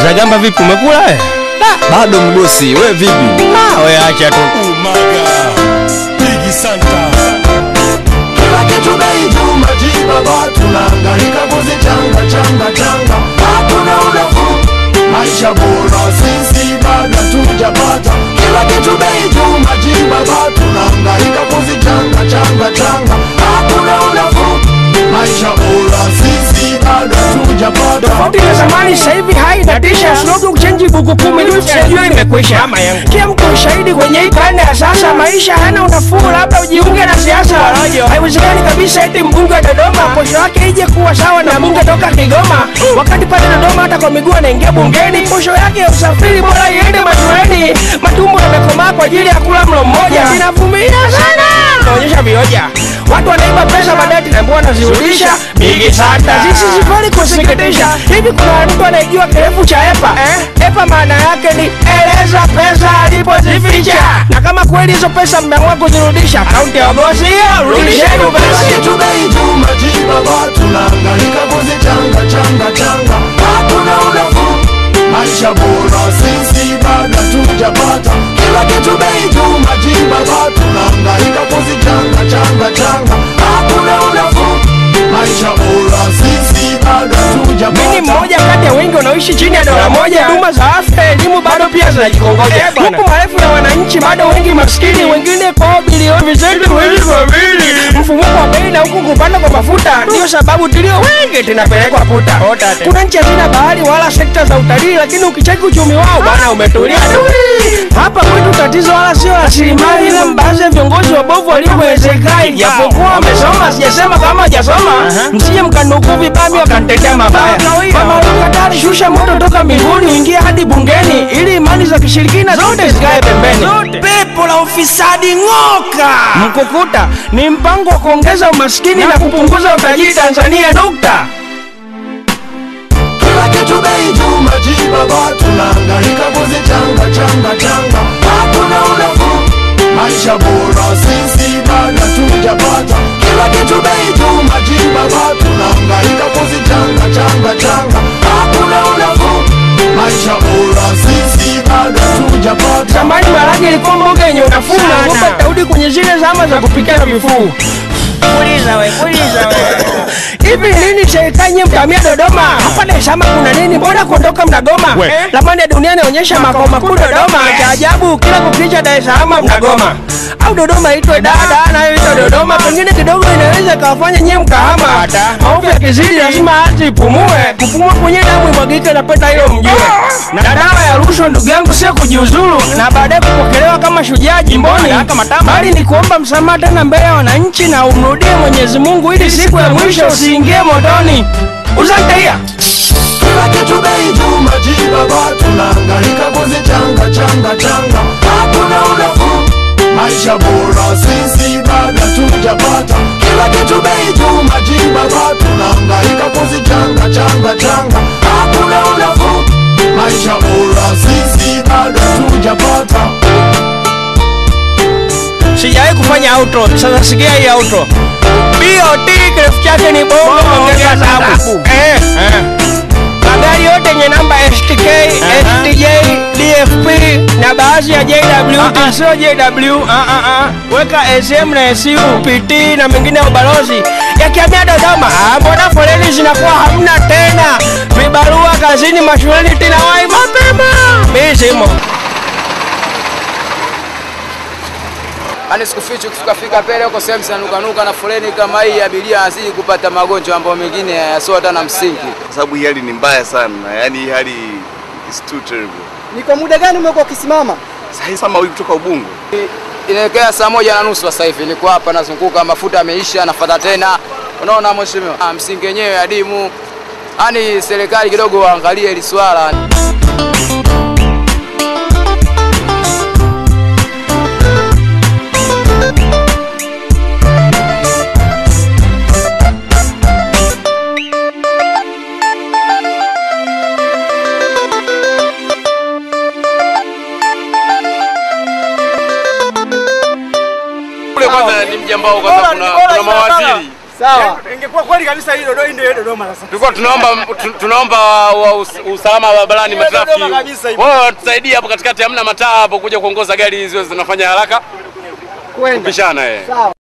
Zagamba vipi umekula wewe? Bado mgosi, wewe vipi? Wewe acha tu. Umaga Big Santa. Kila kitu bei juu majiba batu naangaika kuzichanga changa. Hakuna unafuu, maisha bora sisi bado hatujapata. Kila kitu bei juu majiba batu naangaika kuzichanga changa. Hakuna unafuu, maisha bora sisi bado hatujapata. Tofauti na zamani sasa hivi hainatisha. Slogan kuchange buku 10 ndio imekwisha. Kila mtu ushahidi kwenye hii karne ya sasa. Maisha hana unafuu, labda ujiunge na siasa. Haiwezekani kabisa eti mbunge wa Dodoma posho yake ije kuwa sawa na mbunge toka Kigoma. Wakati pale Dodoma hata kwa miguu anaingia bungeni. Posho yake ya usafiri bora iende mashuleni. Matumbo yamekomaa kwa ajili ya kula mlo mmoja. Ninavumilia sana. Naonyesha vioja. Watu wanaiba pesa baadaye tunaambiwa wanazirudisha. Big Santa. Sisi sifuri kusikitisha. Hivi kuna mtu anayejua kirefu cha EPA? EPA maana yake ni eleza pesa alipozificha. Na kama kweli hizo pesa mmeamua kuzirudisha, kaunti ya bosi hiyo, rudisheni pesa. Kitu bei juu majiba batu naangaika kuzichanga. Hakuna unafuu, maisha bora sisi bado hatujapata. Kila kitu bei juu majiba batu naangaika kuzichanga. Hakuna unafuu, maisha bora sisi bado hatujapata. Mimi mmoja kati ya wengi wanaoishi chini ya dola moja. Huduma za afya, elimu bado pia zinajikongoja. Huku maelfu ya wananchi bado wengi maskini, wengine kwa bilioni vizetu mwezi kwa mbili. Mfumuko wa bei na huku kupanda kwa mafuta ndio sababu tulio wengi tunapelekwa puta. Kuna nchi hazina bahari wala sekta za utalii, lakini ukicheki uchumi wao bwana umetulia tuli. Hapa kwetu tatizo wala sio rasilimali, ila baadhi ya viongozi wabovu waliowezekai. Japokuwa wamesoma, sijasema kama hajasoma. Msije mkanukuu vibami wakanitetea mabaya. Mama Katari shusha moto toka mbinguni uingie hadi bungeni ili imani za kishirikina zote zikae pembeni. Pepo la ufisadi ng'oka. Mkukuta ni mpango wa kuongeza umaskini na kupunguza utajiri Tanzania nukta. Kila kitu bei juu majiba batu naangaika kuzichanga. Hakuna unafuu, maisha bora sisi bado hatujapata. Kila kitu bei juu majiba batu naangaika kuzichanga. Hakuna unafuu, maisha bora sisi bado hatujapata. Zamani marage ilikuwa mboga yenye unafuu na ngombe Daudi kwenye zile zama za kupikia vifuu. Puliza we. Hivi nini serikali mtamia Dodoma? Hapa Dar es Salaam kuna nini? Mbona kuondoka mnagoma? Ramani ya dunia inaonyesha makao makuu Dodoma. Cha ajabu kila kukicha Dar es Salaam mnagoma. Au Dodoma itwe dada nayo itwe Dodoma. Pengine kidogo inaweza kawafanya nyie mkahama. Maovu ya kizidi lazima ardhi ipumue. Kupumua kwenye damu imwagike na peta hilo mjue. Na dawa ya rushwa ndugu yangu sio kujiuzuru na baadaye kupokelewa kama shujaa jimboni. Bali ni kuomba msamaha tena mbele ya wananchi na umrudie Mwenyezi Mungu ili siku ya mwisho usiingie motoni. Uzangalia. Kila kitu bei juu majiba batu naangaika kuzichanga. Hakuna unafuu, maisha bora sisi bado hatujapata. Kila kitu bei juu majiba batu naangaika kuzichanga. Hakuna unafuu, maisha bora sisi bado hatujapata. Sijawahi kufanya outro, sasa sikia hii outro. BOT kirefu chake ni bongo ongeza dhahabu. Magari yote yenye namba STK, STJ, DFP na baadhi ya JW, sio JW, weka SM na SU, PT na mengine ya ubalozi. Yakihamia Dodoma, mbona foleni zinakuwa hamna tena? Vibarua kazini, mashuleni tena wai mapema. Mimi simo. Ani sikufichi kufika pele huko sehemu zinanuka na foleni kama hii abiria azidi kupata magonjwa ambayo mengine yasio hata na msingi. Kwa sababu hii hali ni mbaya sana. Yaani hii hali is too terrible. Ni kwa muda gani umekuwa ukisimama? Sasa sama wiki kutoka Ubungo. Inaelekea saa 1:30 sasa hivi. Niko hapa nazunguka, mafuta yameisha, nafuata tena. Unaona mheshimiwa? Msingi wenyewe adimu. Yaani serikali kidogo waangalie hili swala. Kwanza ni mji ambao kuna mawaziri. Sawa. Ingekuwa kweli kabisa hii Dodoma ndio Dodoma sasa. Tulikuwa tunaomba usalama barabarani matrafiki. Wao tusaidie hapo katikati, hamna mataa hapo kuja kuongoza gari hizo zinafanya haraka. Kwenda. Kupishana Sawa.